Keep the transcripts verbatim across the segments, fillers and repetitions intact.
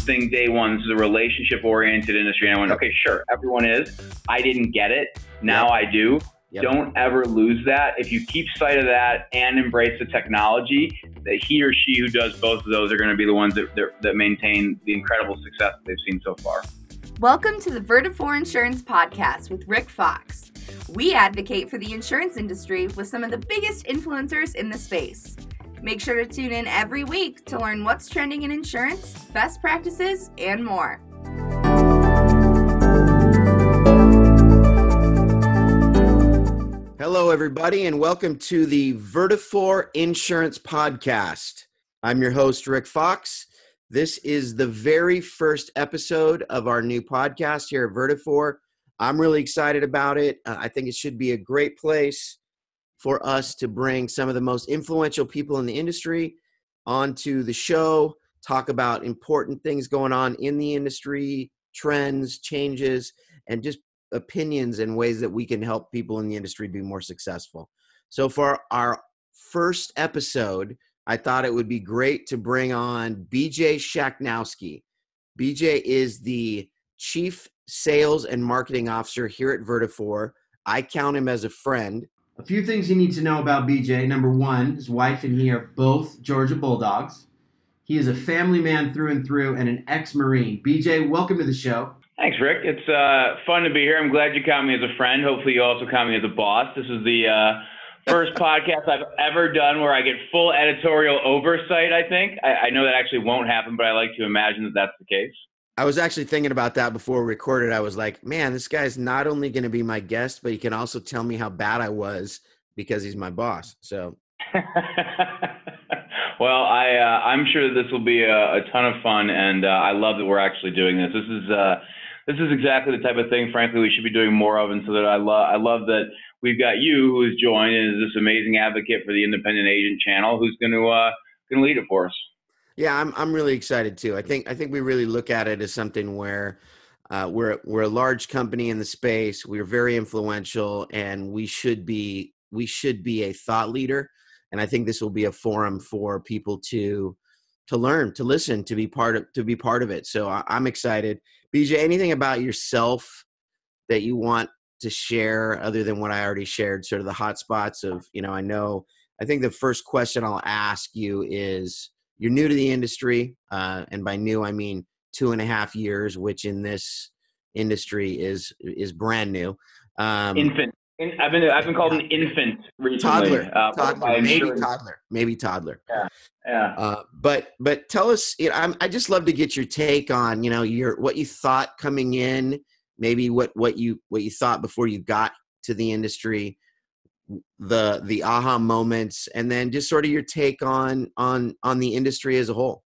thing day one. This is a relationship-oriented industry. And I went, okay, sure, everyone is. I didn't get it. Now Yep. I do. Yep. Don't ever lose that. If you keep sight of that and embrace the technology, that he or she who does both of those are going to be the ones that, that, that maintain the incredible success that they've seen so far. Welcome to the Vertafore Insurance Podcast with Rick Fox. We advocate for the insurance industry with some of the biggest influencers in the space. Make sure to tune in every week to learn what's trending in insurance, best practices, and more. Hello, everybody, and welcome to the Vertafore Insurance Podcast. I'm your host, Rick Fox. This is the very first episode of our new podcast here at Vertafore. I'm really excited about it. Uh, I think it should be a great place for us to bring some of the most influential people in the industry onto the show, talk about important things going on in the industry, trends, changes, and just opinions and ways that we can help people in the industry be more successful. So for our first episode, I thought it would be great to bring on B J Shaknowski. B J is the Chief Sales and Marketing Officer here at Vertafore. I count him as a friend. A few things you need to know about B J. Number one, his wife and he are both Georgia Bulldogs. He is a family man through and through and an ex-Marine. B J, welcome to the show. Thanks, Rick. It's uh, fun to be here. I'm glad you count me as a friend. Hopefully you also count me as a boss. This is the uh, first podcast I've ever done where I get full editorial oversight, I think. I, I know that actually won't happen, but I like to imagine that that's the case. I was actually thinking about that before we recorded. I was like, man, this guy's not only going to be my guest, but he can also tell me how bad I was because he's my boss. So, well, I, uh, I'm sure this will be a, a ton of fun, and uh, I love that we're actually doing this. This is uh, this is exactly the type of thing, frankly, we should be doing more of, and so that I love I love that we've got you who has joined and is this amazing advocate for the independent agent channel who's going to uh, going to lead it for us. Yeah, I'm I'm really excited too. I think I think we really look at it as something where uh, we're we're a large company in the space. We're very influential, and we should be we should be a thought leader. And I think this will be a forum for people to to learn, to listen, to be part of to be part of it. So I, I'm excited. B J, anything about yourself that you want to share other than what I already shared? Sort of the hot spots of, you know, I know. I think the first question I'll ask you is, you're new to the industry, uh, and by new, I mean two and a half years, which in this industry is is brand new. Um, infant. In, I've been I've been called an infant recently. Toddler, uh, toddler maybe toddler, maybe toddler. Yeah, yeah. Uh, but but tell us, you know, I'm, I just love to get your take on, you know, your what you thought coming in, maybe what what you what you thought before you got to the industry. the the aha moments, and then just sort of your take on on on the industry as a whole.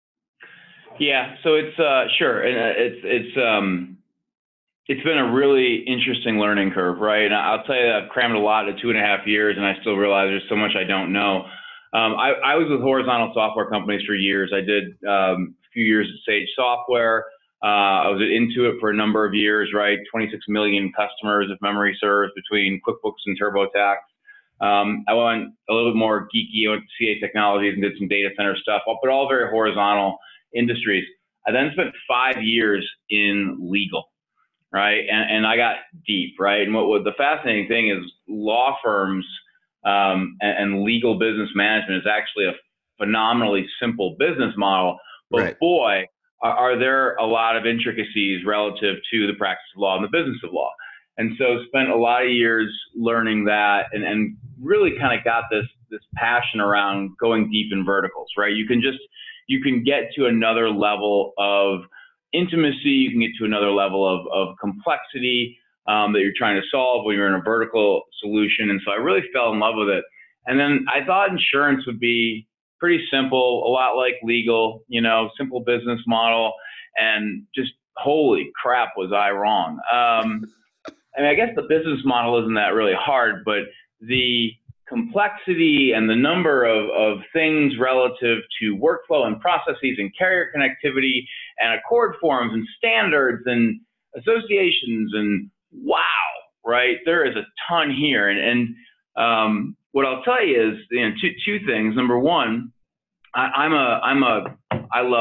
Yeah, so it's uh sure, and uh, it's it's um it's been a really interesting learning curve, right? And I'll tell you, I've crammed a lot in two and a half years, and I still realize there's so much I don't know. Um, I, I was with horizontal software companies for years. I did um, a few years at Sage Software. Uh, I was at Intuit for a number of years, right? twenty-six million customers, if memory serves, between QuickBooks and TurboTax. Um, I went a little bit more geeky. I went to C A Technologies and did some data center stuff, but all very horizontal industries. I then spent five years in legal, right? And, and I got deep, right? And what, what the fascinating thing is, law firms um, and, and legal business management is actually a phenomenally simple business model, but Right. boy, are there a lot of intricacies relative to the practice of law and the business of law. And so spent a lot of years learning that, and, and really kind of got this, this passion around going deep in verticals, right? You can just, you can get to another level of intimacy, you can get to another level of, of complexity um, that you're trying to solve when you're in a vertical solution. And so I really fell in love with it. And then I thought insurance would be pretty simple, a lot like legal, you know, simple business model, and just holy crap, was I wrong. Um, I mean, I guess the business model isn't that really hard, but the complexity and the number of, of things relative to workflow and processes and carrier connectivity and accord forms and standards and associations and wow, right? There is a ton here. And, and um, what I'll tell you is, you know, two, two things. Number one, I, I'm a, I'm a, I love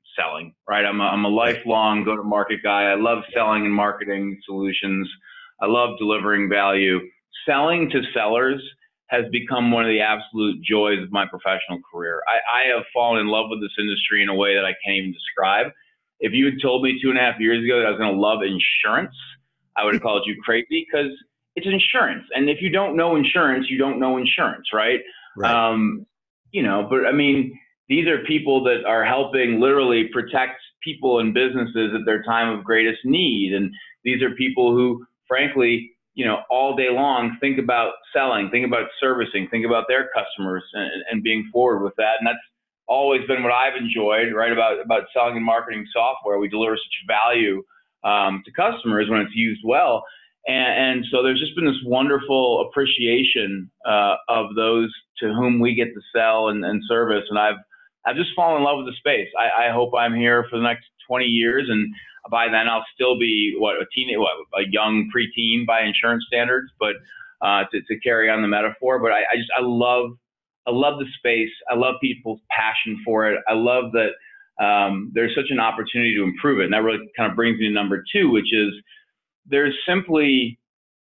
selling, right? I'm a, I'm a lifelong go-to-market guy. I love selling and marketing solutions. I love delivering value. Selling to sellers has become one of the absolute joys of my professional career. I, I have fallen in love with this industry in a way that I can't even describe. If you had told me two and a half years ago that I was going to love insurance, I would have called you crazy, because it's insurance. And if you don't know insurance, you don't know insurance, right? Right. Um, you know, but I mean, these are people that are helping literally protect people and businesses at their time of greatest need. And these are people who, frankly, you know, all day long think about selling, think about servicing, think about their customers and, and being forward with that. And that's always been what I've enjoyed, right, about, about selling and marketing software. We deliver such value um, to customers when it's used well. And, and so there's just been this wonderful appreciation uh, of those to whom we get to sell and, and service. And I've I've just fallen in love with the space. I, I hope I'm here for the next twenty years, and by then I'll still be what a teen, what a young preteen by insurance standards. But uh, to, to carry on the metaphor, but I, I just I love I love the space. I love people's passion for it. I love that um, there's such an opportunity to improve it, and that really kind of brings me to number two, which is there's simply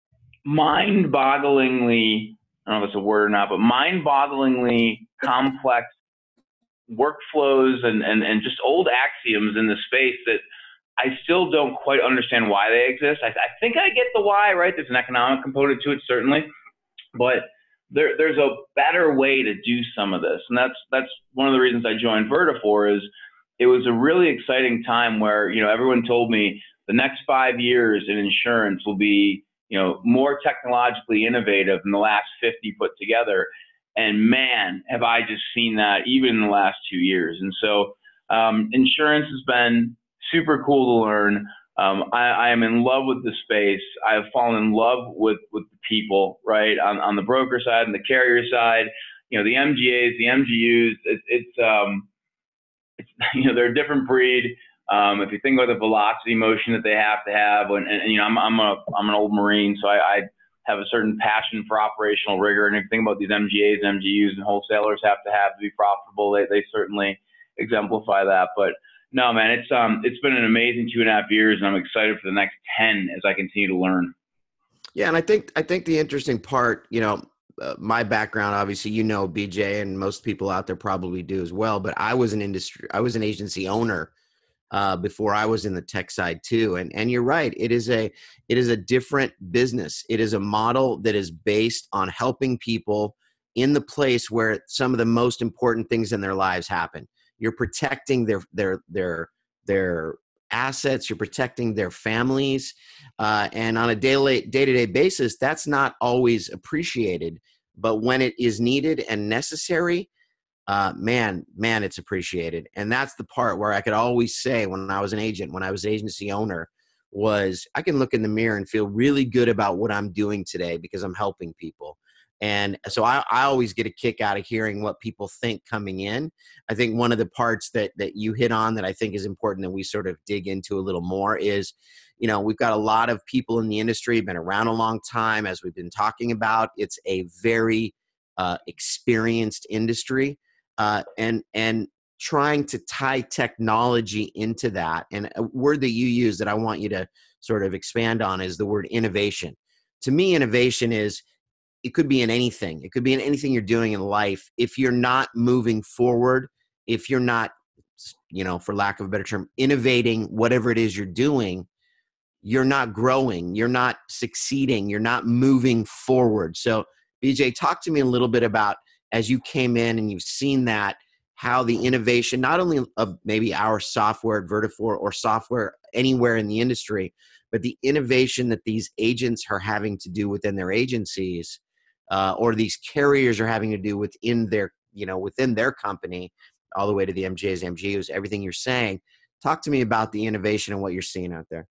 mind-bogglingly, I don't know if it's a word or not, but mind-bogglingly complex workflows and, and, and just old axioms in the space that I still don't quite understand why they exist. I, I think I get the why, right? There's an economic component to it, certainly, but there, there's a better way to do some of this. And that's, that's one of the reasons I joined Vertafore. Is it was a really exciting time where, you know, everyone told me the next five years in insurance will be, you know, more technologically innovative than the last fifty put together. And man, have I just seen that even in the last two years. And so um, insurance has been super cool to learn. Um, I, I am in love with the space. I have fallen in love with, with the people, right? On, on the broker side and the carrier side, you know, the M G As, the M G Us, it, it's, um, it's, you know, they're a different breed. Um, if you think about the velocity motion that they have to have, and, and, and you know, I'm, I'm a, I'm an old Marine, so I, I have a certain passion for operational rigor. And if you think about these M G As, M G Us, and wholesalers have to have to be profitable, they, they certainly exemplify that. But no, man, it's um, it's been an amazing two and a half years, and I'm excited for the next ten as I continue to learn. Yeah, and I think I think the interesting part, you know, uh, my background, obviously, you know, B J, and most people out there probably do as well. But I was an industry, I was an agency owner uh, before I was in the tech side too. And and you're right, it is a it is a different business. It is a model that is based on helping people in the place where some of the most important things in their lives happen. You're protecting their their their their assets. You're protecting their families, uh, and on a daily day-to-day basis, that's not always appreciated. But when it is needed and necessary, uh, man, man, it's appreciated. And that's the part where I could always say, when I was an agent, when I was agency owner, was I can look in the mirror and feel really good about what I'm doing today because I'm helping people. And so I, I always get a kick out of hearing what people think coming in. I think one of the parts that that you hit on that I think is important that we sort of dig into a little more is, you know, we've got a lot of people in the industry, been around a long time, as we've been talking about. It's a very uh, experienced industry, uh, and and trying to tie technology into that. And a word that you use that I want you to sort of expand on is the word innovation. To me, innovation is, it could be in anything. It could be in anything you're doing in life. If you're not moving forward, if you're not, you know, for lack of a better term, innovating whatever it is you're doing, you're not growing, you're not succeeding, you're not moving forward. So B J, talk to me a little bit about, as you came in and you've seen that, how the innovation, not only of maybe our software at Vertafore or software anywhere in the industry, but the innovation that these agents are having to do within their agencies, uh, or these carriers are having to do within their, you know, within their company, all the way to the M G As, M G Us, everything you're saying. Talk to me about the innovation and what you're seeing out there.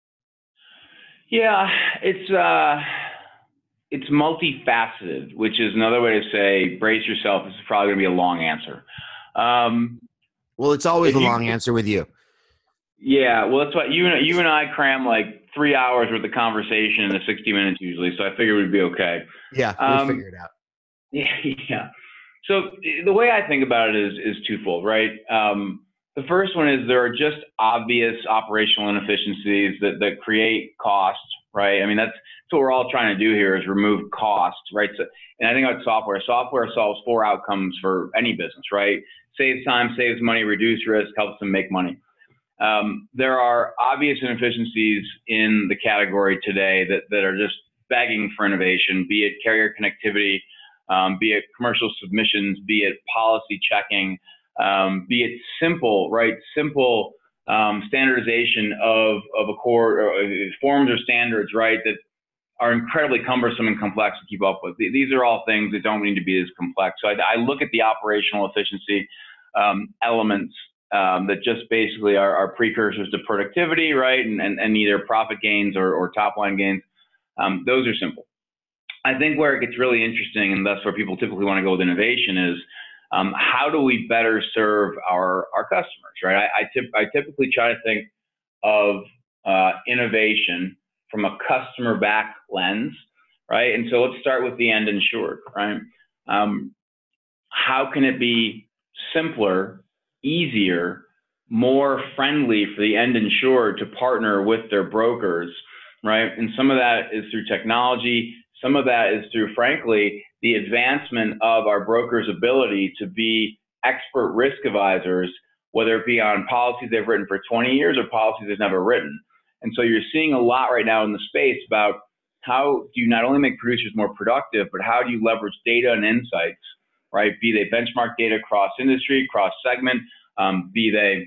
Yeah, it's uh, it's multifaceted, which is another way to say, brace yourself. This is probably going to be a long answer. Um, well, it's always a you, long answer with you. Yeah, well, that's what you and you and I cram like three hours worth of conversation into sixty minutes usually, so I figured we'd be okay. Yeah, we'll um, figure it out. Yeah, yeah. So the way I think about it is is twofold, right? Um, The first one is there are just obvious operational inefficiencies that, that create cost, right? I mean, that's, that's what we're all trying to do here is remove cost, right? So, and I think about software. Software solves four outcomes for any business, right? Saves time, saves money, reduce risk, helps them make money. Um, there are obvious inefficiencies in the category today that, that are just begging for innovation, be it carrier connectivity, um, be it commercial submissions, be it policy checking, um, be it simple, right? Simple um, standardization of, of a core or forms or standards, right? That are incredibly cumbersome and complex to keep up with. These are all things that don't need to be as complex. So I, I look at the operational efficiency um, elements um, that just basically are, are precursors to productivity, right? And, and, and either profit gains or, or top line gains. Um, those are simple. I think where it gets really interesting, and that's where people typically want to go with innovation, is um, how do we better serve our, our customers, right? I, I, tip, I typically try to think of uh, innovation from a customer back lens, right? And so let's start with the end insured, right? Um, how can it be simpler, easier, more friendly for the end insured to partner with their brokers, right? And some of that is through technology. Some of that is through, frankly, the advancement of our brokers' ability to be expert risk advisors, whether it be on policies they've written for twenty years or policies they've never written. And so you're seeing a lot right now in the space about how do you not only make producers more productive, but how do you leverage data and insights, right? Be they benchmark data cross industry, cross segment, um, be they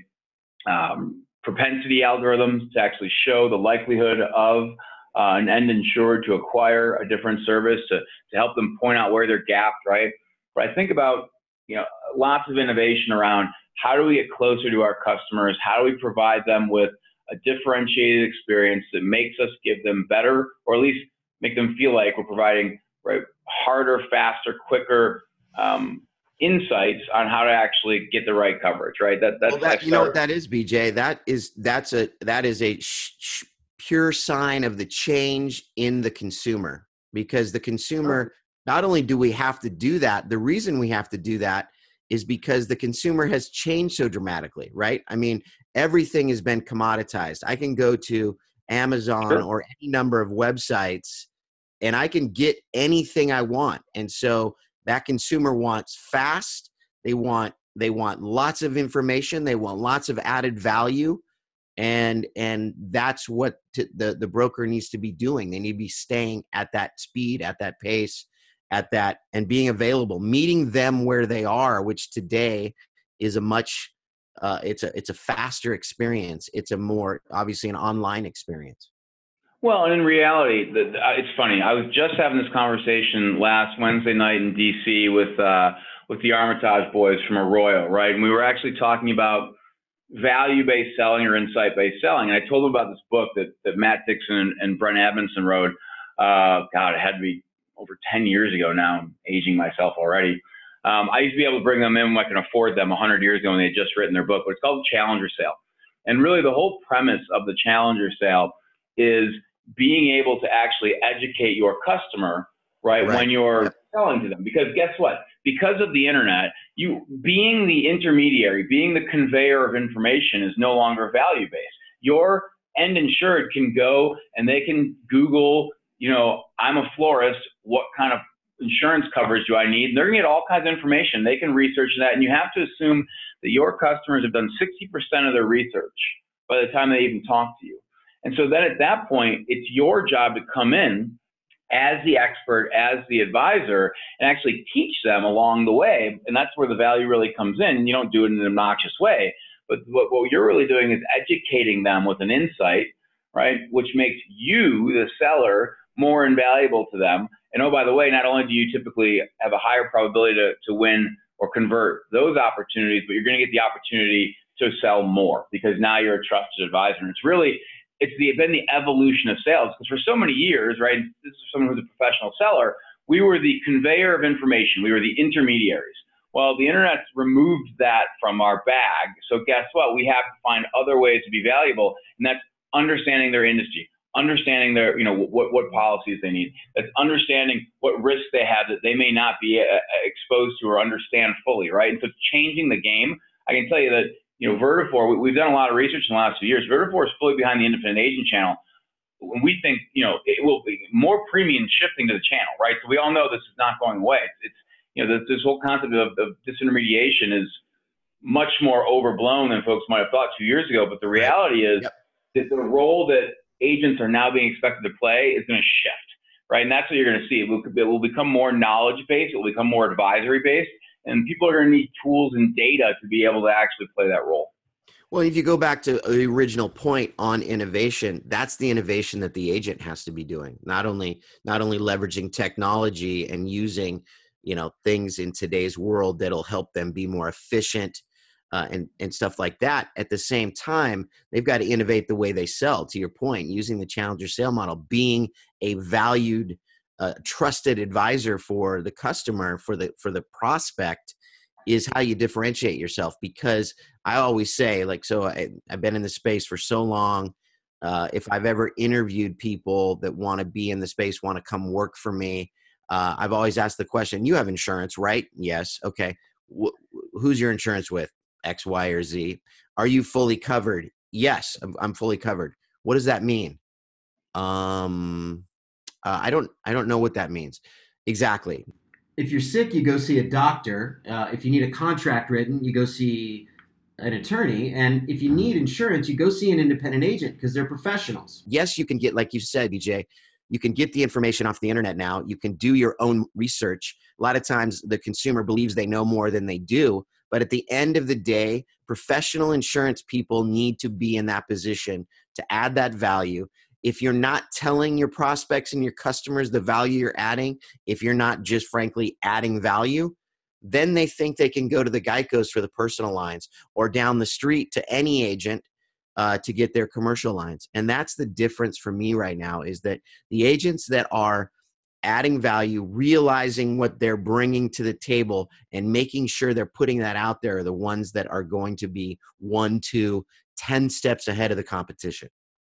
um, propensity algorithms to actually show the likelihood of uh, an end insured to acquire a different service, to, to help them point out where they're gapped, right? But I think about, you know, lots of innovation around how do we get closer to our customers? How do we provide them with a differentiated experience that makes us give them better, or at least make them feel like we're providing, right, harder, faster, quicker um, insights on how to actually get the right coverage, right? That that's well, that, you know what that is, B J. That is that's a that is a sh- sh- pure sign of the change in the consumer, because the consumer, not only do we have to do that, the reason we have to do that is because the consumer has changed so dramatically, right? I mean, everything has been commoditized. I can go to Amazon Sure. or any number of websites and I can get anything I want. And so that consumer wants fast. They want, they want lots of information. They want lots of added value. And, and that's what t- the, the broker needs to be doing. They need to be staying at that speed, at that pace, at that, and being available, meeting them where they are, which today is a much, uh, it's a, it's a faster experience. It's a more, obviously, an online experience. Well, and in reality, the, the, it's funny. I was just having this conversation last Wednesday night in D C with uh, with the Armitage boys from Arroyo, right? And we were actually talking about value-based selling or insight-based selling. And I told them about this book that, that Matt Dixon and, and Brent Edmondson wrote. Uh, God, it had to be over ten years ago now. I'm aging myself already. Um, I used to be able to bring them in when I can afford them one hundred years ago when they had just written their book, but it's called Challenger Sale. And really the whole premise of the Challenger Sale is being able to actually educate your customer, right, Right. when you're Yep. selling to them. Because guess what? Because of the internet, you being the intermediary, being the conveyor of information is no longer value-based. Your end insured can go and they can Google, you know, I'm a florist, what kind of insurance coverage do I need? And they're gonna get all kinds of information. They can research that, and you have to assume that your customers have done sixty percent of their research by the time they even talk to you. And so then at that point, it's your job to come in as the expert, as the advisor, and actually teach them along the way. And that's where the value really comes in. You don't do it in an obnoxious way, but what, what you're really doing is educating them with an insight, right, which makes you, the seller, more invaluable to them. And oh, by the way, not only do you typically have a higher probability to, to win or convert those opportunities, but you're going to get the opportunity to sell more because now you're a trusted advisor. And it's really, it's the, been the evolution of sales, because for so many years, right, this is someone who's a professional seller, we were the conveyor of information. We were the intermediaries. Well, the internet's removed that from our bag. So guess what? We have to find other ways to be valuable, and that's understanding their industry, understanding their, you know, what, what policies they need. That's understanding what risks they have that they may not be uh, exposed to or understand fully, right? And so changing the game, I can tell you that you know, Vertafore, we, we've done a lot of research in the last few years. Vertafore is fully behind the independent agent channel. When we think, you know, it will be more premium shifting to the channel, right? So we all know this is not going away. It's, it's you know, this, this whole concept of, of disintermediation is much more overblown than folks might have thought two years ago. But the reality is Yep. that the role that agents are now being expected to play is going to shift, right? And that's what you're going to see. It will, it will become more knowledge-based. It will become more advisory-based. And people are going to need tools and data to be able to actually play that role. Well, if you go back to the original point on innovation, that's the innovation that the agent has to be doing. Not only not only leveraging technology and using, you know, things in today's world that'll help them be more efficient uh, and and stuff like that. At the same time, they've got to innovate the way they sell. To your point, using the challenger sale model, being a valued, uh, trusted advisor for the customer, for the for the prospect, is how you differentiate yourself. Because I always say, like, so I, I've been in the space for so long. Uh, if I've ever interviewed people that want to be in the space, want to come work for me, uh, I've always asked the question, you have insurance, right? Yes. Okay. Wh- who's your insurance with? X, Y, or Z. Are you fully covered? Yes, I'm, I'm fully covered. What does that mean? Um, uh, I don't, I don't know what that means. Exactly. If you're sick, you go see a doctor. Uh, if you need a contract written, you go see an attorney. And if you need insurance, you go see an independent agent because they're professionals. Yes, you can get, like you said, B J, you can get the information off the internet now. You can do your own research. A lot of times the consumer believes they know more than they do. But at the end of the day, professional insurance people need to be in that position to add that value. If you're not telling your prospects and your customers the value you're adding, if you're not just frankly adding value, then they think they can go to the Geicos for the personal lines or down the street to any agent uh, to get their commercial lines. And that's the difference for me right now, is that the agents that are adding value, realizing what they're bringing to the table and making sure they're putting that out there are the ones that are going to be one, two, ten steps ahead of the competition.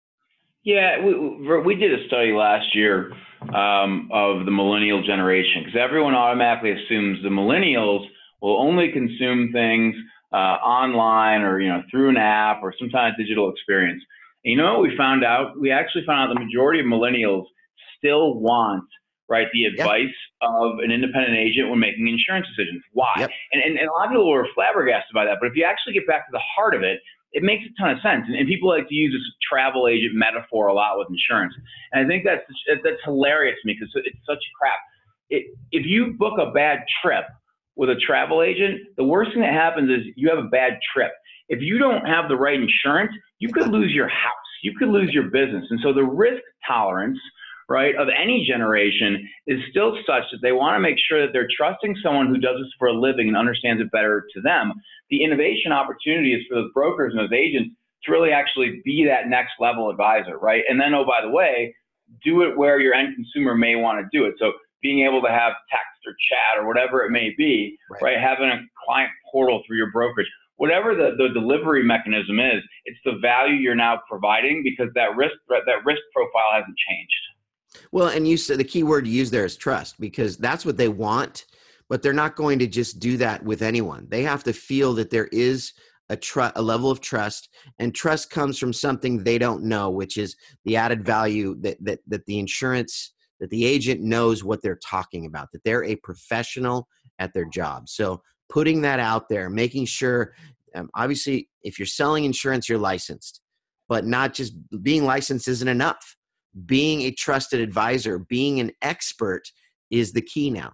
Yeah, we, we did a study last year um, of the millennial generation, because everyone automatically assumes the millennials will only consume things uh, online or, you know, through an app or some kind of digital experience. And you know what we found out? We actually found out the majority of millennials still want, right, the advice yep. of an independent agent when making insurance decisions. Why? Yep. And, and, and a lot of people were flabbergasted by that. But if you actually get back to the heart of it, it makes a ton of sense. And, and people like to use this travel agent metaphor a lot with insurance. And I think that's that's hilarious to me, because it's such crap. It, if you book a bad trip with a travel agent, the worst thing that happens is you have a bad trip. If you don't have the right insurance, you could lose your house. You could lose your business. And so the risk tolerance, right, of any generation is still such that they want to make sure that they're trusting someone who does this for a living and understands it better to them. The innovation opportunity is for those brokers and those agents to really actually be that next level advisor, right? And then, oh, by the way, do it where your end consumer may want to do it. So being able to have text or chat or whatever it may be, right? right? Having a client portal through your brokerage, whatever the, the delivery mechanism is, it's the value you're now providing, because that risk that risk profile hasn't changed. Well, and you said the key word to use there is trust, because that's what they want, but they're not going to just do that with anyone. They have to feel that there is a tr- a level of trust, and trust comes from something they don't know, which is the added value that that that the insurance, that the agent knows what they're talking about, that they're a professional at their job. So putting that out there, making sure, um, obviously, if you're selling insurance, you're licensed, but not just being licensed isn't enough. Being a trusted advisor, being an expert is the key now.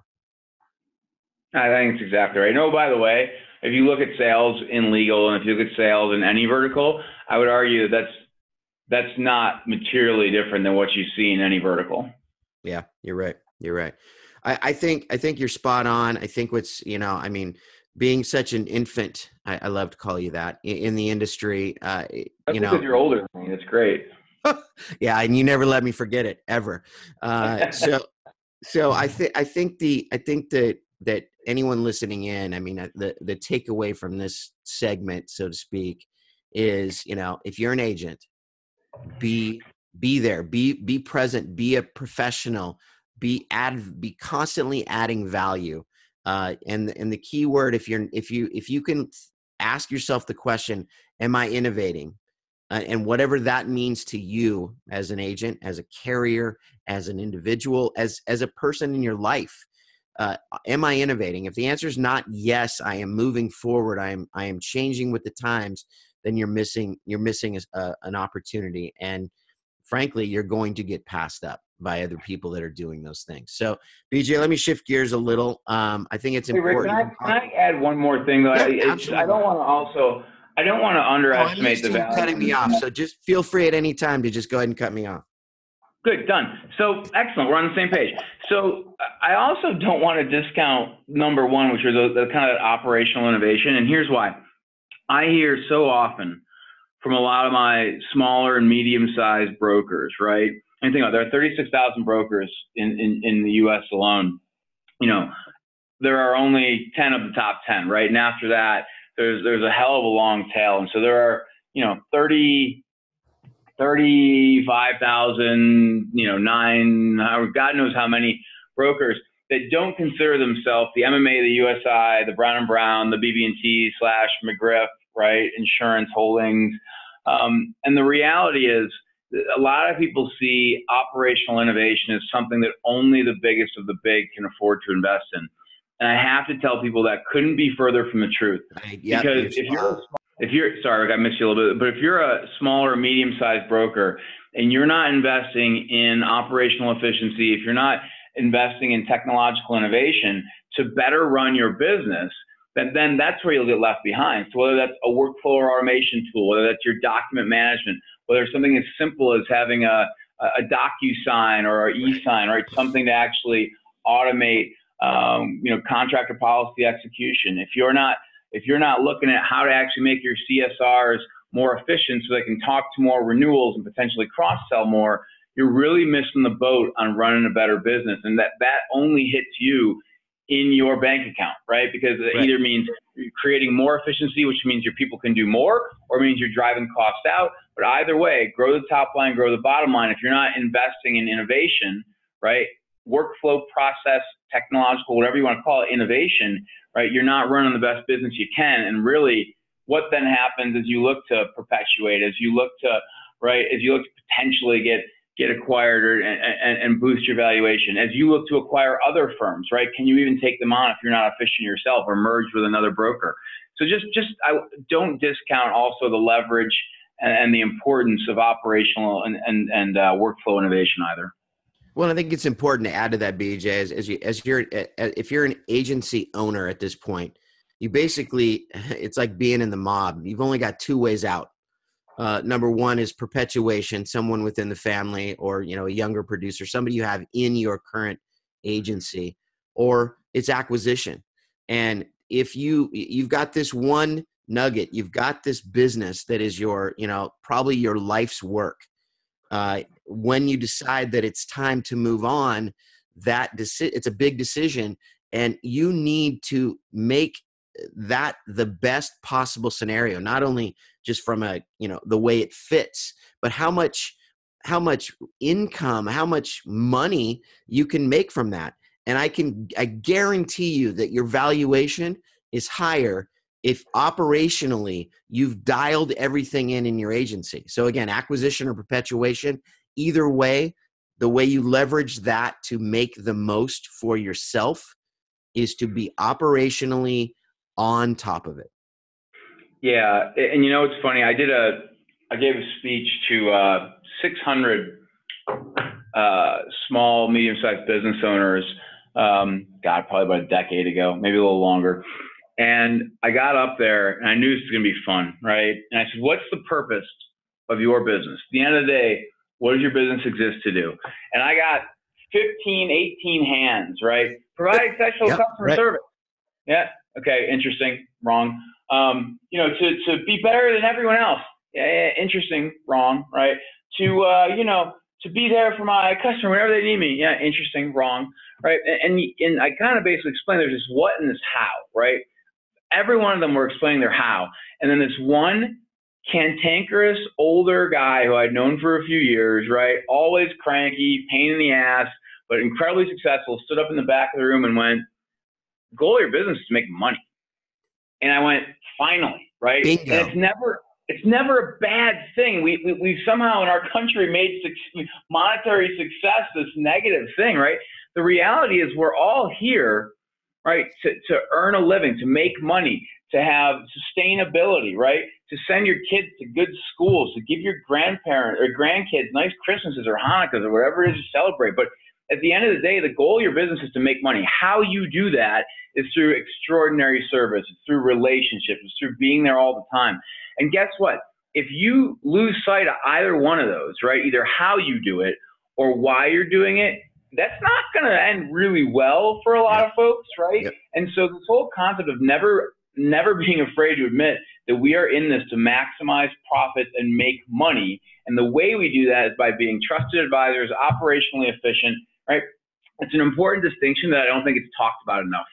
I think it's exactly right. No, by the way, if you look at sales in legal and if you look at sales in any vertical, I would argue that that's that's not materially different than what you see in any vertical. Yeah, you're right. You're right. I, I think I think you're spot on. I think what's, you know, I mean, being such an infant, I, I love to call you that, in, in the industry. Uh, That's you know, because you're older than me. It's great. Yeah, and you never let me forget it ever. Uh, so, so I think I think the I think that that anyone listening in, I mean, the the takeaway from this segment, so to speak, is, you know, if you're an agent, be be there, be be present, be a professional, be add, be constantly adding value. Uh, and and the key word, if you're if you if you can ask yourself the question, am I innovating? Uh, and whatever that means to you as an agent, as a carrier, as an individual, as, as a person in your life, uh, am I innovating? If the answer is not yes, I am moving forward, I am, I am changing with the times, then you're missing, you're missing a, a, an opportunity. And frankly, you're going to get passed up by other people that are doing those things. So B J, let me shift gears a little. Um, I think it's Hey, Rick, important. can I, can I add one more thing though? Yeah, I, it's, absolutely. I don't want to also, I don't want to Oh, I'm underestimate used the to you value. cutting me off. So just feel free at any time to just go ahead and cut me off. Good, done. So excellent. We're on the same page. So I also don't want to discount number one, which are the, the kind of operational innovation. And here's why. I hear so often from a lot of my smaller and medium-sized brokers, right? And think about it, there are thirty-six thousand brokers in, in, in the U S alone. You know, there are only ten of the top ten, right? And after that, there's there's a hell of a long tail. And so there are, you know, thirty, thirty-five thousand, you know, nine, God knows how many brokers that don't consider themselves the M M A, the U S I, the Brown and Brown, the B B and T slash McGriff, right? Insurance holdings. Um, and the reality is, a lot of people see operational innovation as something that only the biggest of the big can afford to invest in. And I have to tell people that couldn't be further from the truth. Right. Yep, because you're if you're, if you're, sorry, I missed you a little bit, but if you're a smaller, medium-sized broker and you're not investing in operational efficiency, if you're not investing in technological innovation to better run your business, then, then that's where you'll get left behind. So whether that's a workflow or automation tool, whether that's your document management, whether it's something as simple as having a, a DocuSign or an e-sign, right? Something to actually automate, um, you know, contractor policy execution. If you're not, if you're not looking at how to actually make your C S Rs more efficient so they can talk to more renewals and potentially cross-sell more, you're really missing the boat on running a better business. And that, that only hits you in your bank account, right? Because it Right. either means you're creating more efficiency, which means your people can do more, or means you're driving costs out. But either way, grow the top line, grow the bottom line. If you're not investing in innovation, right? Workflow, process, technological, whatever you want to call it, innovation, right? You're not running the best business you can. And really what then happens is you look to perpetuate, as you look to, right? As you look to potentially get get acquired or, and, and boost your valuation. As you look to acquire other firms, right? Can you even take them on if you're not efficient yourself or merge with another broker? So just, just I don't discount also the leverage and, and the importance of operational and, and, and uh, workflow innovation either. Well, I think it's important to add to that, B J, as, as, you, as you're, if you're an agency owner at this point, you basically, it's like being in the mob. You've only got two ways out. Uh, number one is perpetuation, someone within the family or, you know, a younger producer, somebody you have in your current agency, or it's acquisition. And if you, you've got this one nugget, you've got this business that is your, you know, probably your life's work. Uh, when you decide that it's time to move on, that deci- it's a big decision, and you need to make that the best possible scenario, not only just from a, you know, the way it fits, but how much, how much income, how much money you can make from that. And I can, I guarantee you that your valuation is higher if operationally you've dialed everything in in your agency. So again, acquisition or perpetuation, either way, the way you leverage that to make the most for yourself is to be operationally on top of it. Yeah, and you know it's funny. I did a, I gave a speech to uh, six hundred uh, small, medium-sized business owners. Um, God, probably about a decade ago, maybe a little longer. And I got up there, and I knew this was gonna be fun, right? And I said, "What's the purpose of your business? At the end of the day, what does your business exist to do?" And I got fifteen, eighteen hands, right? Provide exceptional Yep, customer right. service. Yeah. Okay. Interesting. Wrong. Um, you know, to, to be better than everyone else. Yeah, yeah, interesting. Wrong. Right. To, uh, you know, to be there for my customer whenever they need me. Yeah. Interesting. Wrong. Right. And, and, and I kind of basically explained there's this what and this how, right? Every one of them were explaining their how. And then this one cantankerous older guy who I'd known for a few years, right? Always cranky, pain in the ass, but incredibly successful, stood up in the back of the room and went, "Goal of your business is to make money." And I went, "Finally," right? Bingo. And it's never it's never a bad thing. We we we somehow in our country made su- monetary success this negative thing, right? The reality is we're all here, right, to to earn a living, to make money, to have sustainability, right? To send your kids to good schools, to give your grandparents or grandkids nice Christmases or Hanukkahs or whatever it is you celebrate. But at the end of the day, the goal of your business is to make money. How you do that is through extraordinary service, it's through relationships, it's through being there all the time. And guess what? If you lose sight of either one of those, right, either how you do it or why you're doing it, that's not going to end really well for a lot Yep. of folks, right? Yep. And so this whole concept of never never being afraid to admit that we are in this to maximize profits and make money. And the way we do that is by being trusted advisors, operationally efficient, right? It's an important distinction that I don't think it's talked about enough.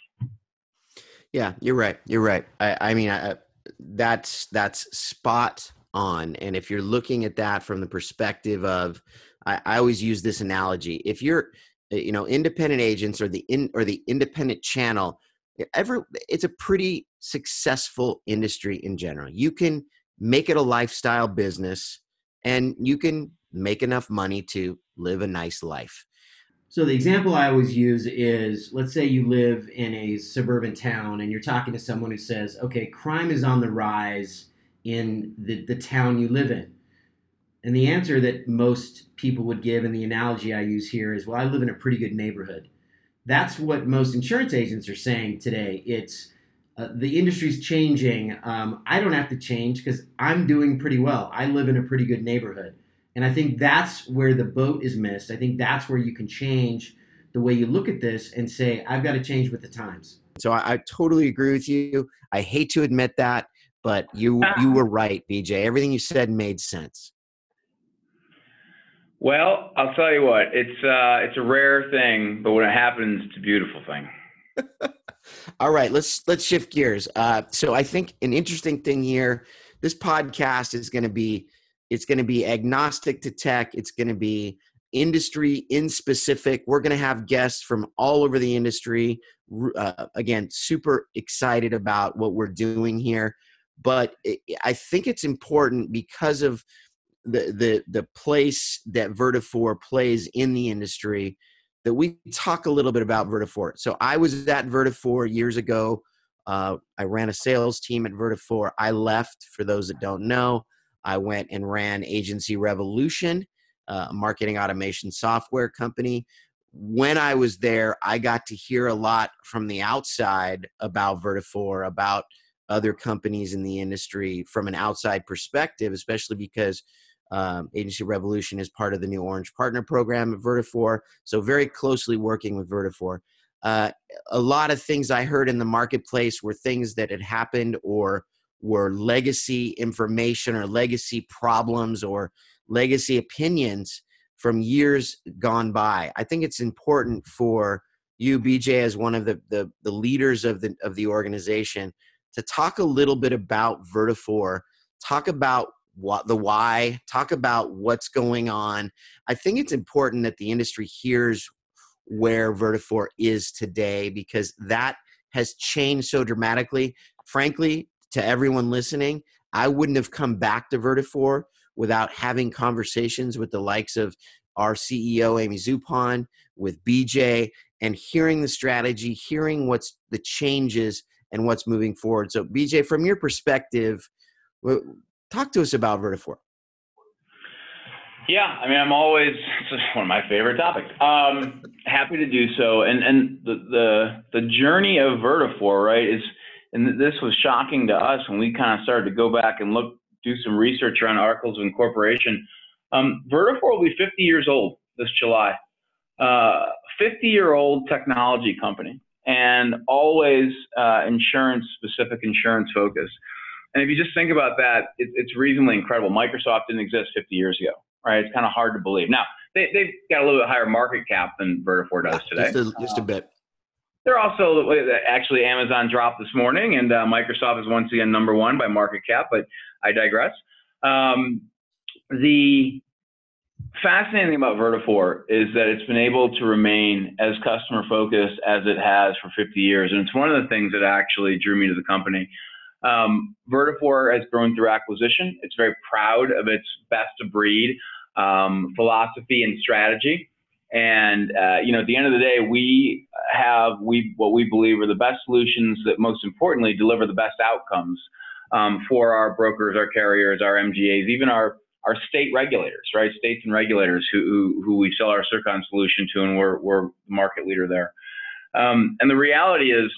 Yeah, you're right. You're right. I, I mean, I, that's that's spot on. And if you're looking at that from the perspective of, I, I always use this analogy. If you're, you know, independent agents or the in or the independent channel, ever it's a pretty successful industry in general. You can make it a lifestyle business, and you can make enough money to live a nice life. So the example I always use is, let's say you live in a suburban town and you're talking to someone who says, okay, crime is on the rise in the, the town you live in. And the answer that most people would give, and the analogy I use here is, well, I live in a pretty good neighborhood. That's what most insurance agents are saying today. It's uh, the industry's changing. Um, I don't have to change because I'm doing pretty well. I live in a pretty good neighborhood. And I think that's where the boat is missed. I think that's where you can change the way you look at this and say, I've got to change with the times. So I, I totally agree with you. I hate to admit that, but you you were right, B J. Everything you said made sense. Well, I'll tell you what, it's uh, it's a rare thing, but when it happens, it's a beautiful thing. All right, let's let's shift gears. Uh, so I think an interesting thing here, this podcast is going to be, it's going to be agnostic to tech. It's going to be industry in specific. We're going to have guests from all over the industry. Uh, again, super excited about what we're doing here. But it, I think it's important because of the the the place that Vertafore plays in the industry that we talk a little bit about Vertafore. So I was at Vertafore years ago. Uh, I ran a sales team at Vertafore. I left, for those that don't know. I went and ran Agency Revolution, uh, a marketing automation software company. When I was there, I got to hear a lot from the outside about Vertafore, about other companies in the industry from an outside perspective, especially because um, Agency Revolution is part of the new Orange Partner Program at Vertafore. So very closely working with Vertafore. Uh, a lot of things I heard in the marketplace were things that had happened or were legacy information or legacy problems or legacy opinions from years gone by. I think it's important for you, B J, as one of the, the, the leaders of the, of the organization, to talk a little bit about Vertafore, talk about what the why, talk about what's going on. I think it's important that the industry hears where Vertafore is today, because that has changed so dramatically. Frankly, to everyone listening, I wouldn't have come back to Vertafore without having conversations with the likes of our C E O, Amy Zupon, with B J, and hearing the strategy, hearing what's the changes and what's moving forward. So B J, from your perspective, talk to us about Vertafore. Yeah, I mean, I'm always, it's one of my favorite topics. Um, happy to do so. And and the, the the journey of Vertafore, right, is, and this was shocking to us when we kind of started to go back and look, do some research around articles of incorporation. Um, Vertafore will be fifty years old this July. Uh, fifty-year-old technology company, and always uh, insurance-specific, insurance-focused. And if you just think about that, it, it's reasonably incredible. Microsoft didn't exist fifty years ago, right? It's kind of hard to believe. Now, they, they've got a little bit higher market cap than Vertafore does today. Just a, just a bit. They're also, actually, Amazon dropped this morning, and uh, Microsoft is once again number one by market cap, but I digress. Um, the fascinating thing about Vertafore is that it's been able to remain as customer-focused as it has for fifty years, and it's one of the things that actually drew me to the company. Um, Vertafore has grown through acquisition. It's very proud of its best of breed um, philosophy and strategy. And, uh, you know, at the end of the day, we have we what we believe are the best solutions that most importantly deliver the best outcomes um, for our brokers, our carriers, our M G As, even our, our state regulators, right? States and regulators who, who, who we sell our Circon solution to, and we're, we're the market leader there. Um, and the reality is,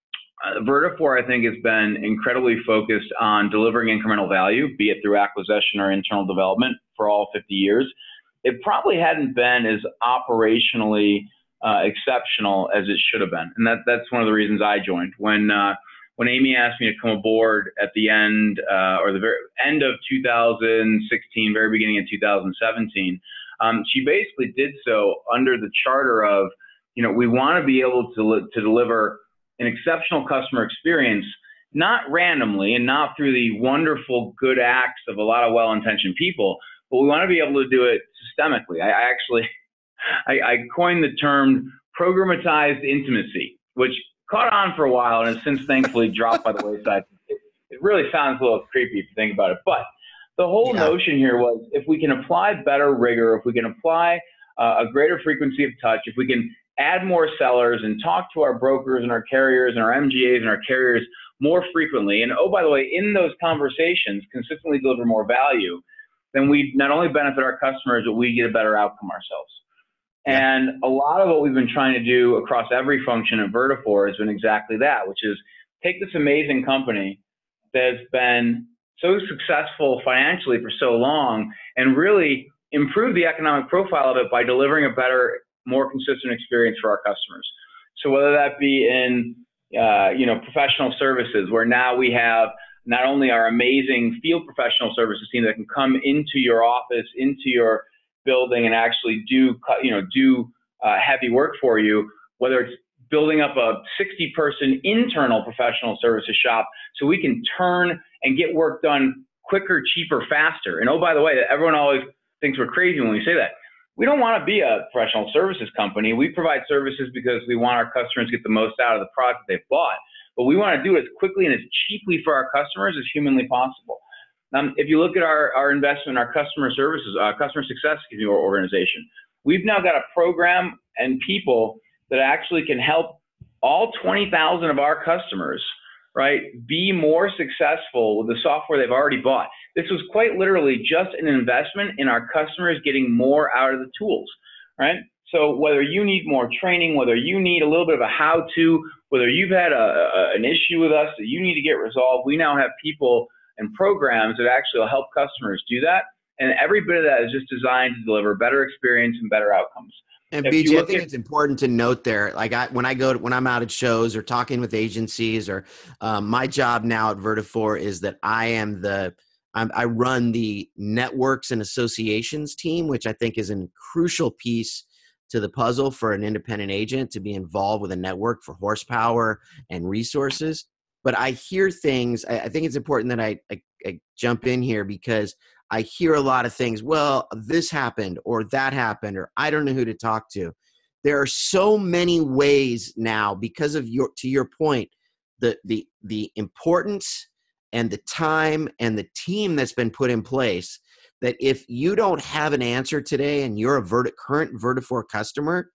uh, Vertafore, I think, has been incredibly focused on delivering incremental value, be it through acquisition or internal development, for all fifty years. It probably hadn't been as operationally uh, exceptional as it should have been. And that, that's one of the reasons I joined. When uh, when Amy asked me to come aboard at the end, uh, or the very end of two thousand sixteen, very beginning of two thousand seventeen, um, she basically did so under the charter of, you know, we want to be able to, to deliver an exceptional customer experience, not randomly and not through the wonderful good acts of a lot of well-intentioned people, but we want to be able to do it systemically. I, I actually, I, I coined the term programmatized intimacy, which caught on for a while and has since thankfully dropped by the wayside. It, it really sounds a little creepy if you think about it. But the whole yeah. notion here was, if we can apply better rigor, if we can apply uh, a greater frequency of touch, if we can add more sellers and talk to our brokers and our carriers and our M G As and our carriers more frequently, and oh, by the way, in those conversations, consistently deliver more value, then we not only benefit our customers, but we get a better outcome ourselves. Yeah. And a lot of what we've been trying to do across every function at Vertafore has been exactly that, which is take this amazing company that's been so successful financially for so long and really improve the economic profile of it by delivering a better, more consistent experience for our customers. So whether that be in uh, you know, professional services, where now we have not only our amazing field professional services team that can come into your office, into your building, and actually do, you know, do uh, heavy work for you, whether it's building up a sixty person internal professional services shop so we can turn and get work done quicker, cheaper, faster. And oh, by the way, everyone always thinks we're crazy when we say that. We don't want to be a professional services company. We provide services because we want our customers to get the most out of the product they've bought. But we want to do it as quickly and as cheaply for our customers as humanly possible. Um, if you look at our, our investment in our customer services, uh, customer success excuse me, our organization, we've now got a program and people that actually can help all twenty thousand of our customers, right, be more successful with the software they've already bought. This was quite literally just an investment in our customers getting more out of the tools, right? So whether you need more training, whether you need a little bit of a how-to, whether you've had a, a, an issue with us that you need to get resolved, we now have people and programs that actually will help customers do that. And every bit of that is just designed to deliver better experience and better outcomes. And B J, I think at, it's important to note there, like I, when I go to, when I'm out at shows or talking with agencies, or um, my job now at Vertafore is that I am the, I'm, I run the networks and associations team, which I think is a crucial piece to the puzzle for an independent agent to be involved with a network for horsepower and resources. But I hear things, I, I think it's important that I, I, I jump in here because I hear a lot of things, well, this happened or that happened, or I don't know who to talk to. There are so many ways now because of your, to your point, the, the, the importance and the time and the team that's been put in place, that if you don't have an answer today and you're a Vert- current Vertafore customer,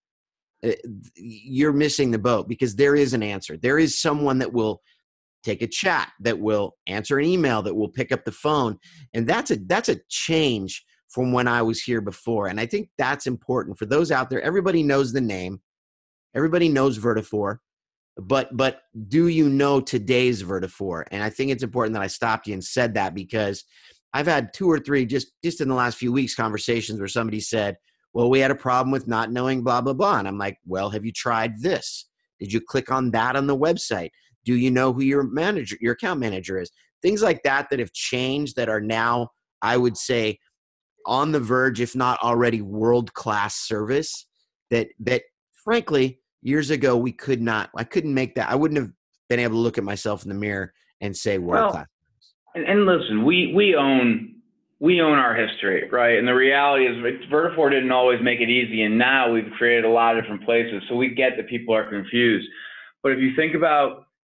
you're missing the boat, because there is an answer. There is someone that will take a chat, that will answer an email, that will pick up the phone. And that's a, that's a change from when I was here before. And I think that's important for those out there. Everybody knows the name. Everybody knows Vertafore, but, but do you know today's Vertafore? And I think it's important that I stopped you and said that, because I've had two or three just, just in the last few weeks conversations where somebody said, well, we had a problem with not knowing blah, blah, blah. And I'm like, well, have you tried this? Did you click on that on the website? Do you know who your manager, your account manager is? Things like that that have changed, that are now, I would say, on the verge, if not already world-class service, that, that frankly, years ago, we could not, I couldn't make that. I wouldn't have been able to look at myself in the mirror and say world-class. Well, and, and listen, we, we own, we own our history, right? And the reality is Vertafore didn't always make it easy. And now we've created a lot of different places. So we get that people are confused. But if you think about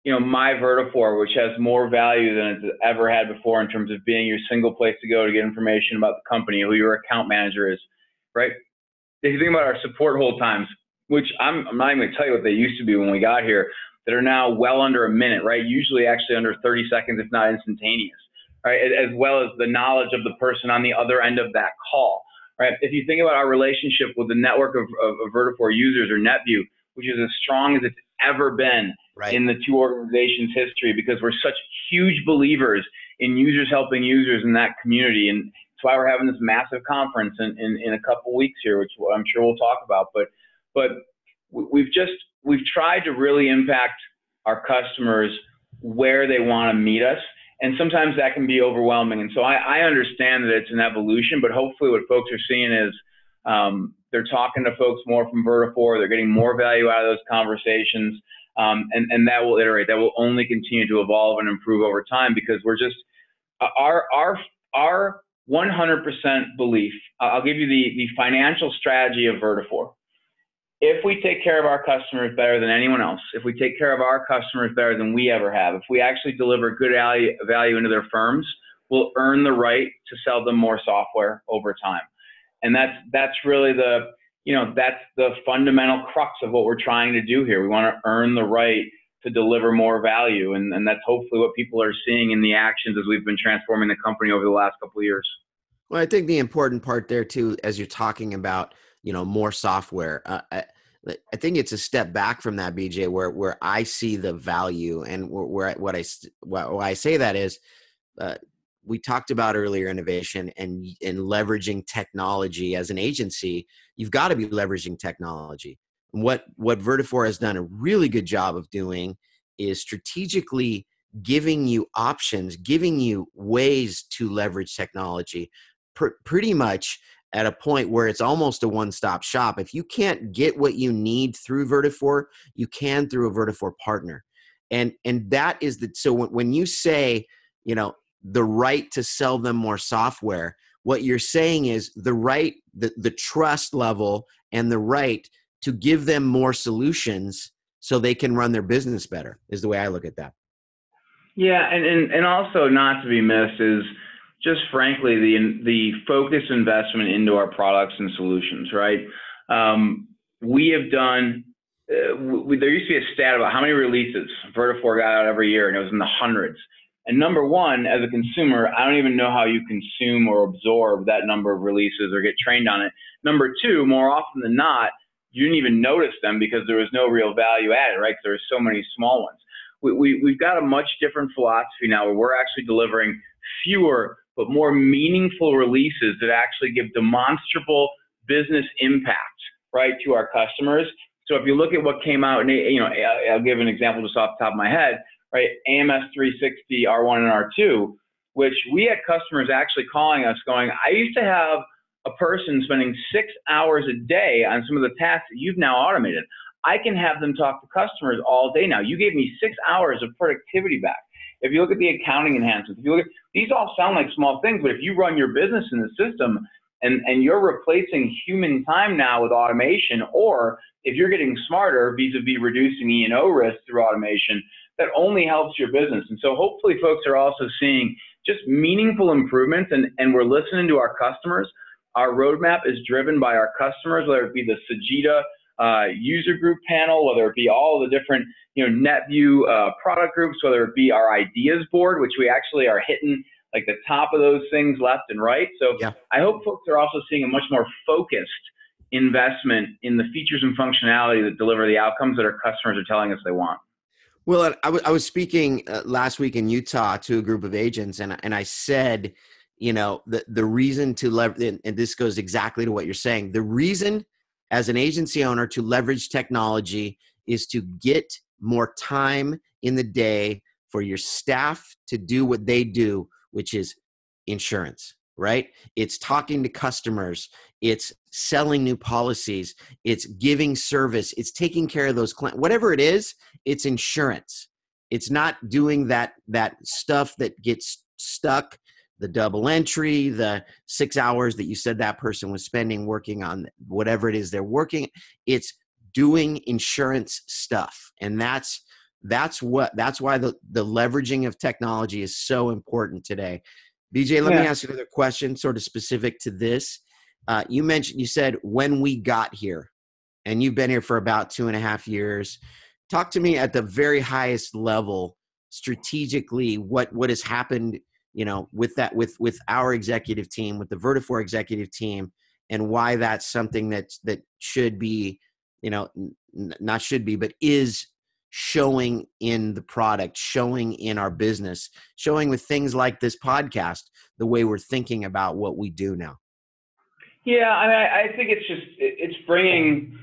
you know, my Vertafore, which has more value than it's ever had before in terms of being your single place to go to get information about the company, who your account manager is, right? If you think about our support hold times, which I'm, I'm not even going to tell you what they used to be when we got here, that are now well under a minute, right? Usually actually under thirty seconds, if not instantaneous, right? As well as the knowledge of the person on the other end of that call, right? If you think about our relationship with the network of, of, of Vertafore users, or NetView, which is as strong as it's ever been Right. in the two organizations' history, because we're such huge believers in users helping users in that community. And that's why we're having this massive conference in, in, in a couple weeks here, which I'm sure we'll talk about. But but we've just we've tried to really impact our customers where they want to meet us. And sometimes that can be overwhelming. And so I, I understand that it's an evolution, but hopefully what folks are seeing is um, they're talking to folks more from Vertafore, they're getting more value out of those conversations. Um, and, and that will iterate, that will only continue to evolve and improve over time, because we're just, our, our, our one hundred percent belief, I'll give you the, the financial strategy of Vertafore. If we take care of our customers better than anyone else, if we take care of our customers better than we ever have, if we actually deliver good value, value into their firms, we'll earn the right to sell them more software over time. And that's, that's really the, you know, that's the fundamental crux of what we're trying to do here. We want to earn the right to deliver more value. And, and that's hopefully what people are seeing in the actions as we've been transforming the company over the last couple of years. Well, I think the important part there too, as you're talking about, you know, more software, uh, I, I think it's a step back from that, B J, where, where I see the value, and where, where what I, why I say that is, uh, we talked about earlier innovation and, and leveraging technology as an agency. You've got to be leveraging technology. And what, what Vertafore has done a really good job of doing is strategically giving you options, giving you ways to leverage technology pr- pretty much at a point where it's almost a one-stop shop. If you can't get what you need through Vertafore, you can through a Vertafore partner. And, and that is the, so when, when you say, you know, the right to sell them more software, what you're saying is the right, the, the trust level and the right to give them more solutions so they can run their business better, is the way I look at that. Yeah, and, and, and also not to be missed is just frankly the the focused investment into our products and solutions, right? Um, we have done, uh, we, there used to be a stat about how many releases Vertafore got out every year, and it was in the hundreds. And number one, as a consumer, I don't even know how you consume or absorb that number of releases or get trained on it. Number two, more often than not, you didn't even notice them because there was no real value added, right? Because there are so many small ones. We, we, we've got a much different philosophy now where we're actually delivering fewer but more meaningful releases that actually give demonstrable business impact, right, to our customers. So if you look at what came out, and you know, I'll give an example just off the top of my head, right? A M S three sixty R one and R two, which we had customers actually calling us going, I used to have a person spending six hours a day on some of the tasks that you've now automated. I can have them talk to customers all day now. You gave me six hours of productivity back. If you look at the accounting enhancements, if you look at, these all sound like small things, but if you run your business in the system and, and you're replacing human time now with automation, or if you're getting smarter vis-a-vis reducing E and O risk through automation, that only helps your business. And so hopefully folks are also seeing just meaningful improvements, and, and we're listening to our customers. Our roadmap is driven by our customers, whether it be the Sajida uh, user group panel, whether it be all the different, you know, NetView uh, product groups, whether it be our ideas board, which we actually are hitting like the top of those things left and right. So yeah. I hope folks are also seeing a much more focused investment in the features and functionality that deliver the outcomes that our customers are telling us they want. Well, I, w- I was speaking uh, last week in Utah to a group of agents, and, and I said, you know, the, the reason to leverage, and this goes exactly to what you're saying, the reason as an agency owner to leverage technology is to get more time in the day for your staff to do what they do, which is insurance, right? It's talking to customers. It's selling new policies. It's giving service. It's taking care of those clients. Whatever it is, it's insurance. It's not doing that, that stuff that gets stuck, the double entry, the six hours that you said that person was spending working on whatever it is they're working. It's doing insurance stuff. And that's that's what that's why the the leveraging of technology is so important today. B J, let Yeah. me ask you another question, sort of specific to this. Uh, you mentioned, you said when we got here, and you've been here for about two and a half years. Talk to me at the very highest level, strategically, what what has happened, you know, with that, with with our executive team, with the Vertafore executive team, and why that's something that that should be, you know, n- not should be, but is showing in the product, showing in our business, showing with things like this podcast, the way we're thinking about what we do now. Yeah, I mean, I, I think it's just it, it's bringing.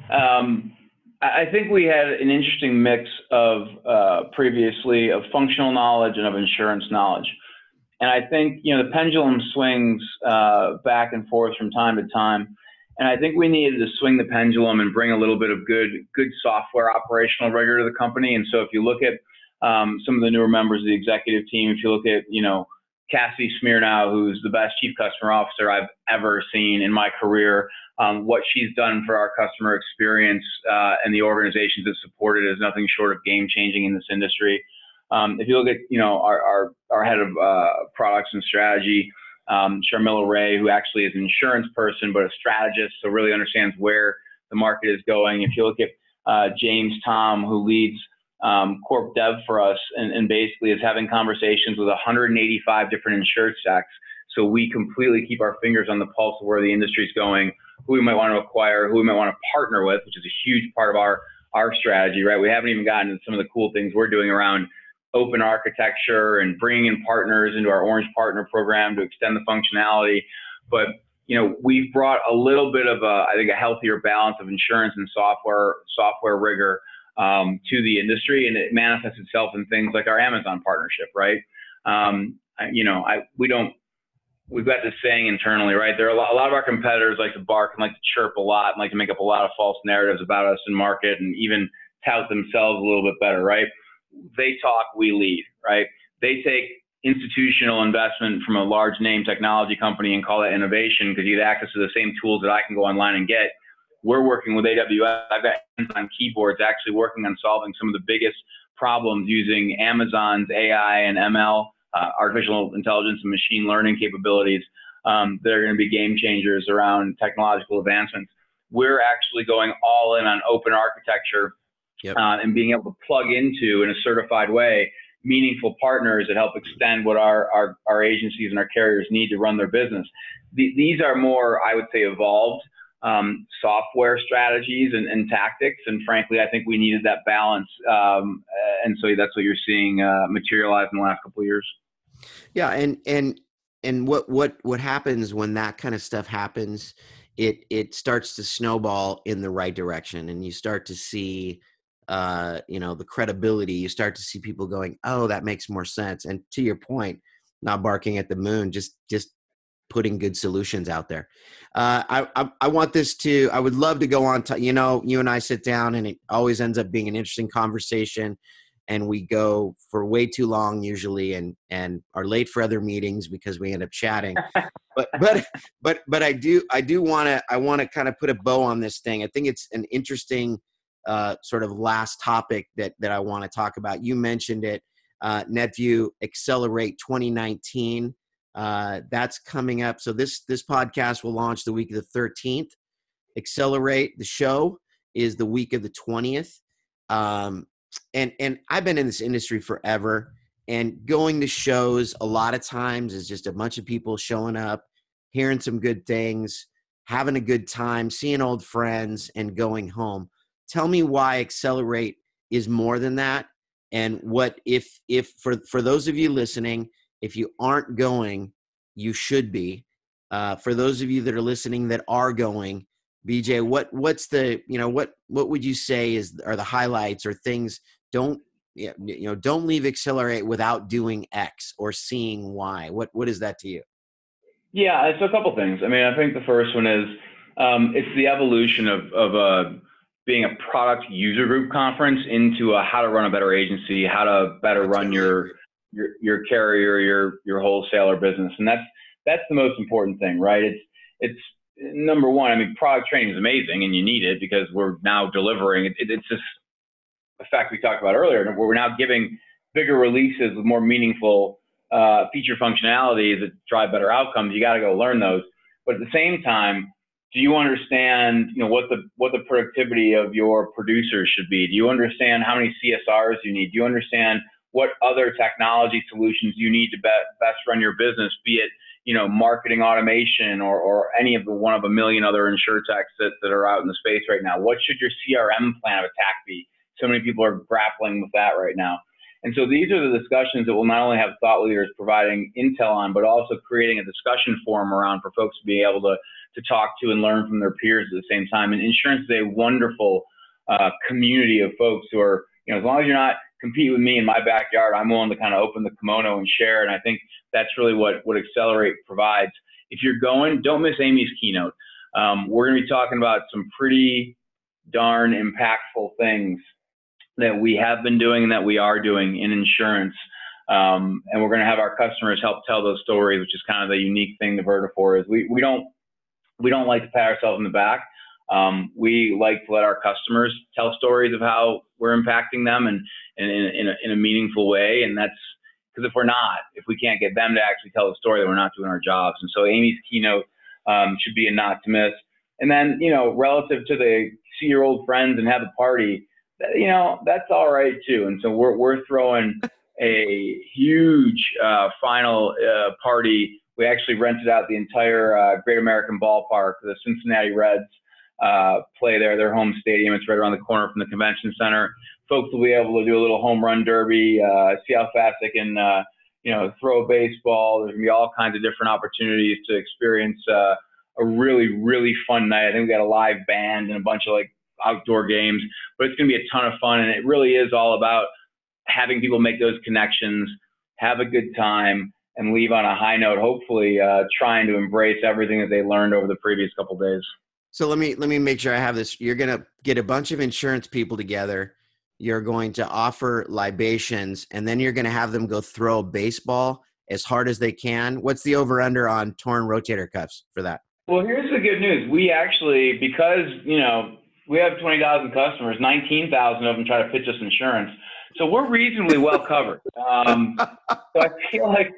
Um, I I think we had an interesting mix of uh, previously of functional knowledge and of insurance knowledge, and I think you know the pendulum swings uh, back and forth from time to time, and I think we needed to swing the pendulum and bring a little bit of good good software operational rigor to the company. And so if you look at um, some of the newer members of the executive team, if you look at you know. Cassie Smirnow, who's the best chief customer officer I've ever seen in my career. Um, what she's done for our customer experience uh, and the organizations that support it is nothing short of game changing in this industry. Um, if you look at, you know, our, our, our head of uh, products and strategy, um, Sharmila Ray, who actually is an insurance person, but a strategist, so really understands where the market is going. If you look at uh, James Tom, who leads Um, corp dev for us, and, and basically is having conversations with one hundred eighty-five different insurance stacks. So we completely keep our fingers on the pulse of where the industry is going, who we might want to acquire, who we might want to partner with, which is a huge part of our, our strategy, right? We haven't even gotten into some of the cool things we're doing around open architecture and bringing in partners into our Orange Partner program to extend the functionality. But you know, we've brought a little bit of a, I think, a healthier balance of insurance and software software rigor Um, to the industry, and it manifests itself in things like our Amazon partnership, right? Um, I, you know, I we don't we've got this saying internally, right? There are a lot, a lot of our competitors like to bark and like to chirp a lot and like to make up a lot of false narratives about us in market and even tout themselves a little bit better, right? They talk, we lead, right? They take institutional investment from a large name technology company and call it innovation because you get access to the same tools that I can go online and get. We're working with A W S. I've got hands-on keyboards actually working on solving some of the biggest problems using Amazon's A I and M L, uh, artificial intelligence and machine learning capabilities um, that are going to be game changers around technological advancements. We're actually going all in on open architecture Yep. uh, and being able to plug into, in a certified way, meaningful partners that help extend what our, our, our agencies and our carriers need to run their business. The, these are more, I would say, evolved Um, software strategies and, and tactics. And frankly, I think we needed that balance. Um, and so that's what you're seeing uh, materialize in the last couple of years. Yeah. And, and, and what, what, what happens when that kind of stuff happens, it, it starts to snowball in the right direction, and you start to see, uh, you know, the credibility. You start to see people going, oh, that makes more sense. And to your point, not barking at the moon, just, just putting good solutions out there. Uh, I, I I want this to, I would love to go on to, you know, you and I sit down and it always ends up being an interesting conversation, and we go for way too long usually, and, and are late for other meetings because we end up chatting. but, but, but, but I do, I do want to, I want to kind of put a bow on this thing. I think it's an interesting uh, sort of last topic that, that I want to talk about. You mentioned it, uh, NetView Accelerate twenty nineteen. Uh, that's coming up. So this this podcast will launch the week of the thirteenth. Accelerate, the show, is the week of the twentieth. Um, and and I've been in this industry forever, and going to shows a lot of times is just a bunch of people showing up, hearing some good things, having a good time, seeing old friends, and going home. Tell me why Accelerate is more than that, and what if if for for those of you listening, if you aren't going, you should be. Uh, for those of you that are listening that are going, B J, what what's the, you know, what what would you say is are the highlights or things? Don't you know? Don't leave Accelerate without doing X or seeing Y. What what is that to you? Yeah, it's a couple things. I mean, I think the first one is um, it's the evolution of of uh, being a product user group conference into a how to run a better agency, how to better I run totally your agree. your your carrier, your your wholesaler business, and that's that's the most important thing, right? It's it's number one. I mean, product training is amazing, and you need it because we're now delivering. It, it, it's just effect we talked about earlier, where we're now giving bigger releases with more meaningful uh, feature functionality that drive better outcomes. You got to go learn those. But at the same time, do you understand, you know, what the what the productivity of your producers should be? Do you understand how many C S Rs you need? Do you understand what other technology solutions you need to be, best run your business, be it, you know, marketing automation or, or any of the one of a million other insurtechs that, that are out in the space right now? What should your C R M plan of attack be? So many people are grappling with that right now. And so these are the discussions that will not only have thought leaders providing intel on, but also creating a discussion forum around for folks to be able to, to talk to and learn from their peers at the same time. And insurance is a wonderful uh, community of folks who are, you know, as long as you're not compete with me in my backyard, I'm willing to kind of open the kimono and share. And I think that's really what, what Accelerate provides. If you're going, don't miss Amy's keynote. Um, we're going to be talking about some pretty darn impactful things that we have been doing and that we are doing in insurance. Um, and we're going to have our customers help tell those stories, which is kind of the unique thing to Vertafore is we, we don't, we don't like to pat ourselves in the back. Um, we like to let our customers tell stories of how we're impacting them and, and in, in, a, in a meaningful way. And that's because if we're not, if we can't get them to actually tell the story, then we're not doing our jobs. And so Amy's keynote um, should be a not to miss. And then, you know, relative to the see your old friends and have a party, you know, that's all right too. And so we're, we're throwing a huge uh, final uh, party. We actually rented out the entire uh, Great American Ballpark. The Cincinnati Reds uh, play there, their home stadium. It's right around the corner from the convention center. Folks will be able to do a little home run derby, uh, see how fast they can, uh, you know, throw a baseball. There's gonna be all kinds of different opportunities to experience uh, a really, really fun night. I think we got a live band and a bunch of like outdoor games, but it's going to be a ton of fun. And it really is all about having people make those connections, have a good time, and leave on a high note, hopefully uh, trying to embrace everything that they learned over the previous couple of days. So let me, let me make sure I have this. You're going to get a bunch of insurance people together. You're going to offer libations, and then you're going to have them go throw a baseball as hard as they can. What's the over under on torn rotator cuffs for that? Well, here's the good news. We actually, because, you know, we have twenty thousand customers, nineteen thousand of them try to pitch us insurance. So we're reasonably well covered. Um, so I feel like,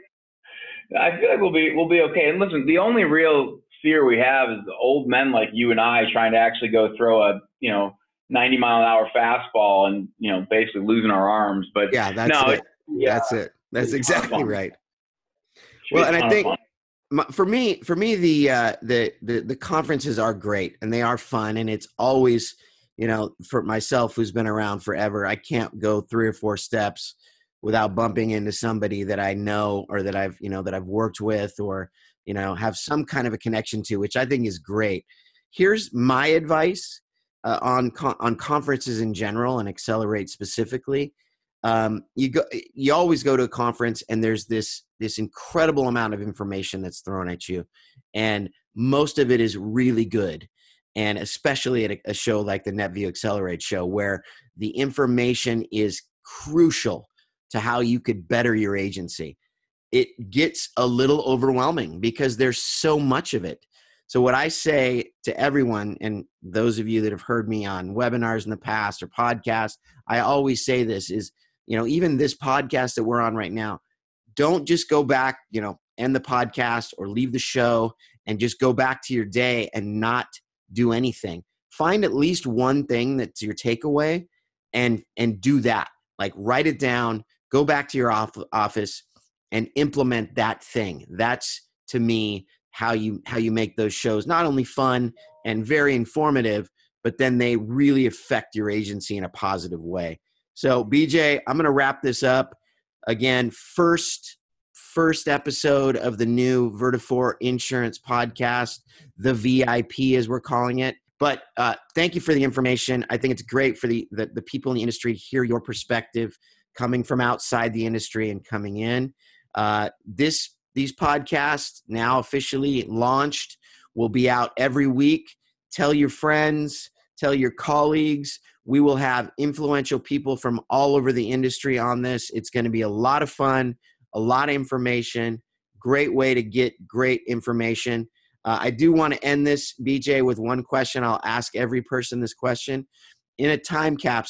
I feel like we'll be, we'll be okay. And listen, the only real fear we have is the old men like you and I trying to actually go throw a, you know, ninety mile an hour fastball and, you know, basically losing our arms. But yeah, that's no, it. Yeah, that's it. That's exactly right. Should Well, be a and I ton of think fun. my- for me, for me, the, uh, the, the, the conferences are great and they are fun. And it's always, you know, for myself, who's been around forever, I can't go three or four steps without bumping into somebody that I know, or that I've, you know, that I've worked with, or, you know, have some kind of a connection to, which I think is great. Here's my advice uh, on, con- on conferences in general and Accelerate specifically. Um, you go, you always go to a conference and there's this, this incredible amount of information that's thrown at you. And most of it is really good. And especially at a, a show like the NetView Accelerate show, where the information is crucial to how you could better your agency. It gets a little overwhelming because there's so much of it. So what I say to everyone, and those of you that have heard me on webinars in the past or podcasts, I always say this is, you know, even this podcast that we're on right now, don't just go back, you know, end the podcast or leave the show and just go back to your day and not do anything. Find at least one thing that's your takeaway and, and do that. Like write it down, go back to your off- office and implement that thing. That's, to me, how you, how you make those shows not only fun and very informative, but then they really affect your agency in a positive way. So B J, I'm going to wrap this up. Again, first, first episode of the new Vertafore Insurance Podcast, the V I P as we're calling it. But uh, thank you for the information. I think it's great for the, the, the people in the industry to hear your perspective coming from outside the industry and coming in. Uh, this These podcasts, now officially launched, will be out every week. Tell your friends, tell your colleagues. We will have influential people from all over the industry on this. It's going to be a lot of fun, a lot of information, great way to get great information. Uh, I do want to end this, B J, with one question. I'll ask every person this question. In a time capsule,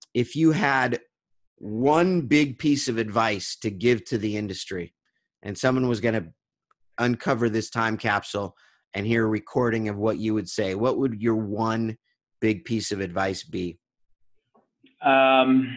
if you had one big piece of advice to give to the industry and someone was going to uncover this time capsule and hear a recording of what you would say, what would your one big piece of advice be? Um,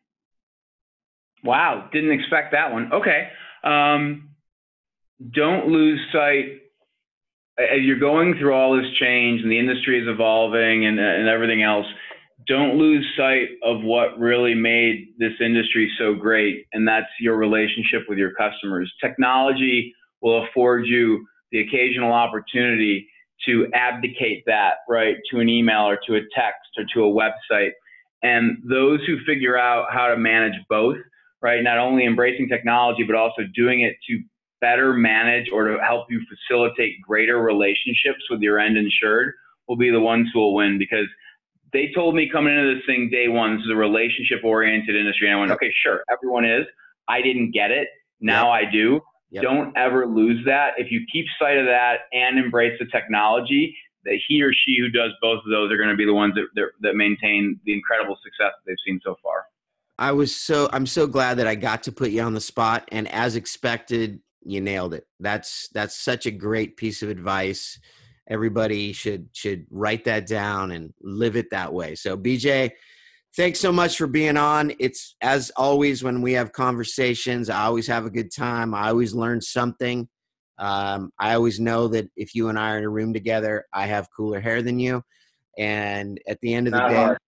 wow. Didn't expect that one. Okay. Um, don't lose sight as you're going through all this change and the industry is evolving and, and everything else. Don't lose sight of what really made this industry so great, and that's your relationship with your customers. Technology will afford you the occasional opportunity to abdicate that, right, to an email or to a text or to a website. And those who figure out how to manage both, right, not only embracing technology, but also doing it to better manage or to help you facilitate greater relationships with your end insured, will be the ones who will win. Because they told me coming into this thing day one, this is a relationship-oriented industry. And I went, okay, sure, everyone is. I didn't get it. Now yep. I do. Yep. Don't ever lose that. If you keep sight of that and embrace the technology, that he or she who does both of those are going to be the ones that, that, that maintain the incredible success that they've seen so far. I was so, I'm so glad that I got to put you on the spot, and as expected, you nailed it. That's, that's such a great piece of advice. Everybody should, should write that down and live it that way. So B J, thanks so much for being on. It's, as always, when we have conversations, I always have a good time. I always learn something. Um, I always know that if you and I are in a room together, I have cooler hair than you. And at the end of the Not day, hard.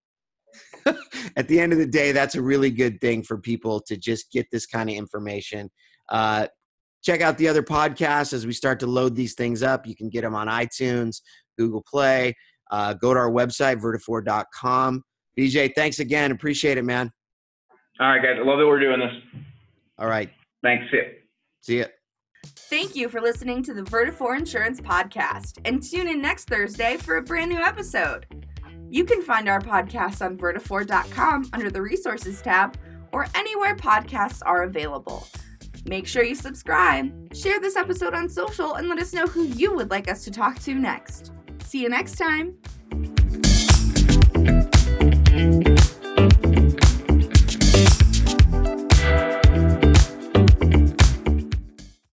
at the end of the day, that's a really good thing for people to just get this kind of information. Uh, check out the other podcasts as we start to load these things up. You can get them on iTunes, Google Play. Uh, go to our website, vertifor dot com. B J, thanks again. Appreciate it, man. All right, guys. I love that we're doing this. All right. Thanks. See ya. See ya. Thank you for listening to the Vertifor Insurance Podcast, and tune in next Thursday for a brand new episode. You can find our podcast on vertifor dot com under the Resources tab or anywhere podcasts are available. Make sure you subscribe, share this episode on social, and let us know who you would like us to talk to next. See you next time.